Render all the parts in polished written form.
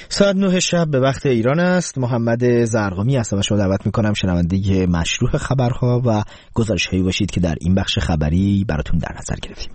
ساعت 9 شب به وقت ایران است. محمد زرقامی هستم و شما دعوت میکنم شنونده مشروع خبرها و گزارش‌هایی باشید که در این بخش خبری براتون در نظر گرفتیم.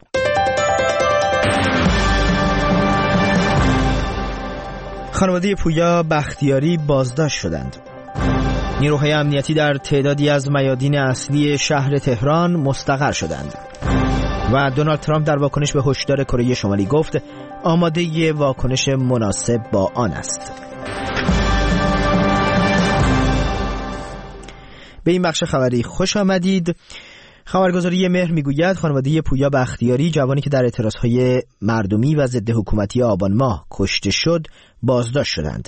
خانواده پویا بختیاری بازداشت شدند. نیروهای امنیتی در تعدادی از میادین اصلی شهر تهران مستقر شدند. و دونالد ترامپ در واکنش به هشدار کره شمالی گفت آماده واکنش مناسب با آن است. به این بخش خبری خوش آمدید. خبرگزاری مهر میگوید خانواده پویا بختیاری، جوانی که در اعتراضهای مردمی و ضد حکومتی آبان ماه کشته شد، بازداشت شدند.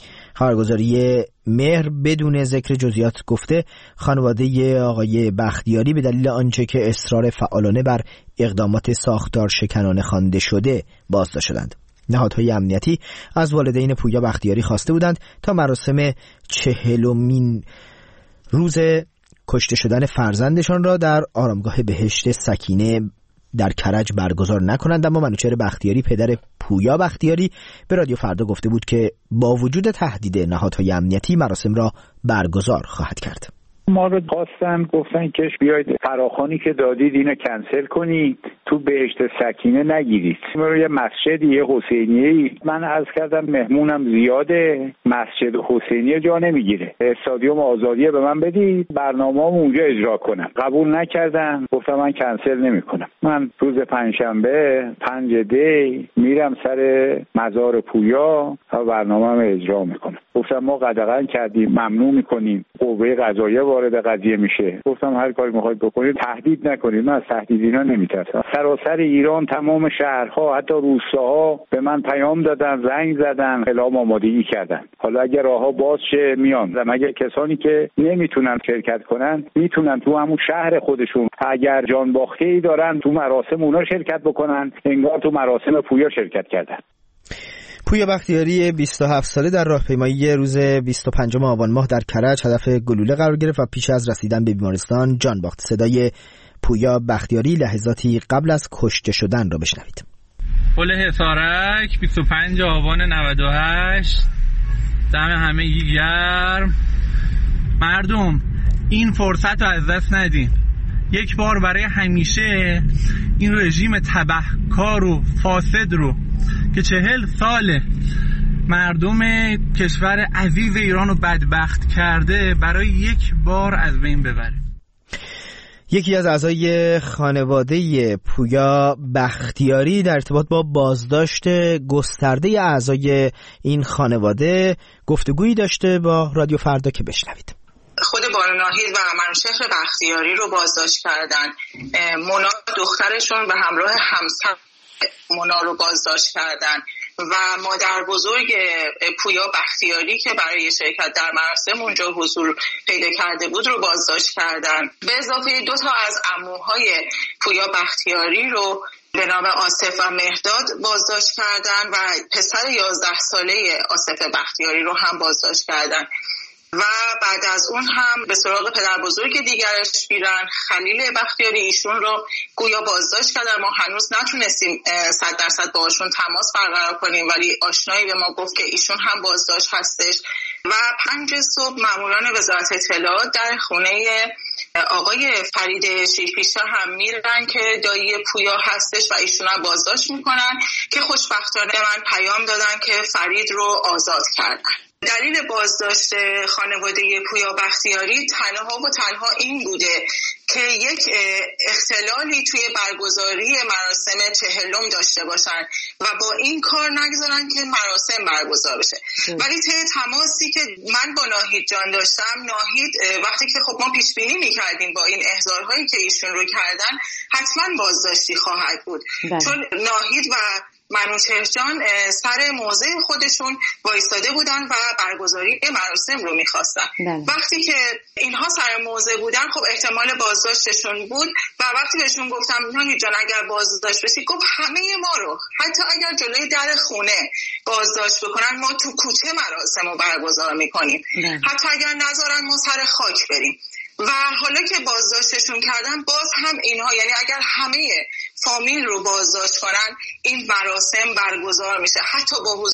خبرگزاری مهر بدون ذکر جزئیات گفته خانواده آقای بختیاری به دلیل آنچه که اصرار فعالانه بر اقدامات ساختار شکنانه خوانده شده بازداشت شدند. نهادهای امنیتی از والدین پویا بختیاری خواسته بودند تا مراسم 40مین روز کشته شدن فرزندشان را در آرامگاه بهشت سکینه در کرج برگزار نکنند، اما منوچهر بختیاری پدر پویا بختیاری به رادیو فردا گفته بود که با وجود تهدید نهادهای امنیتی مراسم را برگزار خواهد کرد. ما رو خواستن، گفتن که بیاید فراخوانی که دادید اینو کنسل کنید، تو بهشت سکینه نگیرید. ما یه مسجد یه حسینیه، من عرض کردم مهمونم زیاده، مسجد حسینیه جا نمیگیره، استادیوم آزادیه به من بدید برنامه‌ام اونجا اجرا کنم. قبول نکردن، گفتم من کنسل نمیکنم. من روز پنجشنبه 5 دی میرم سر مزار پویا و برنامه‌ام اجرا میکنم. گفتم ما قدغن کردیم، ممنوع میکنیم، قوه قضاییه وارد قضیه میشه. گفتم هر کاری میخواید بکنید تهدید نکنید، من از تهدید اینا نمیترسم. سراسر ایران تمام شهرها حتی روستاها به من پیام دادن، زنگ زدن، اعلام آمادگی کردن. حالا اگر راهها باز شه میان. اگر کسانی که نمیتونن شرکت کنن میتونن تو همون شهر خودشون اگر جان باخته‌ای دارن تو مراسم اونا شرکت بکنن، انگار تو مراسم پویا شرکت کردن. پویا بختیاری 27 ساله در راهپیمایی روز 25 آبان ماه در کرج هدف گلوله قرار گرفت و پیش از رسیدن به بیمارستان جان باخت. صدای پویا بختیاری لحظاتی قبل از کشته شدن را بشنوید. پل حصارک 25 آبان 98. دم همه گرم. مردم این فرصت رو از دست ندین. یک بار برای همیشه این رژیم تبهکار و فاسد رو که 40 ساله مردم کشور عزیز ایران رو بدبخت کرده برای یک بار از بین ببره. یکی از اعضای خانواده پویا بختیاری در ارتباط با بازداشت گسترده اعضای این خانواده گفتگویی داشته با رادیو فردا که بشنوید. خود بانو ناهید و منوچهر بختیاری رو بازداشت کردن. مونا دخترشون به همراه همسر مونا رو بازداشت کردن و مادر بزرگ پویا بختیاری که برای شرکت در مراسم اونجا حضور پیدا کرده بود رو بازداشت کردن. به اضافه 2 از عموهای پویا بختیاری رو به نام آصف و مهرداد بازداشت کردن و پسر 11 ساله آصف بختیاری رو هم بازداشت کردن. و بعد از اون هم به سراغ پدر بزرگ دیگرش میرن، خلیل بختیاری. ایشون رو گویا بازداشت کردن. ما هنوز نتونستیم 100% باهاشون تماس برقرار کنیم، ولی آشنایی به ما گفت که ایشون هم بازداشت هستش. و 5 صبح ماموران وزارت اطلاعات در خونه آقای فرید شیرپیشه هم میرن که دایی پویا هستش و ایشون هم بازداشت میکنن که خوشبختانه من پیام دادن که فرید رو آزاد کردن. دلیل بازداشت خانواده پویا بختیاری تنها این بوده که یک اختلالی توی برگزاری مراسم 40 داشته باشن و با این کار نگذارن که مراسم برگزار بشه. ولی طی تماسی که من با ناهید جان داشتم، ناهید وقتی که خب ما پیش بینی می‌کردیم با این احضارهایی که ایشون رو کردن حتما بازداشتی خواهد بود، چون ناهید و منوچهر جان سر موضع خودشون وایستاده بودن و برگزاری مراسم رو میخواستن. وقتی که اینها سر موضع بودن خب احتمال بازداشتشون بود و وقتی بهشون گفتم ناهید جان اگر بازداشت بشی، گفت همه ما رو حتی اگر جلوی در خونه بازداشت بکنن ما تو کوچه مراسم رو برگزار میکنیم، حتی اگر نذارن ما سر خاک بریم. و حالا که بازداشتشون کردن باز هم اینها، یعنی اگر همه فامیل رو بازداشت کنن این مراسم برگزار میشه، حتی با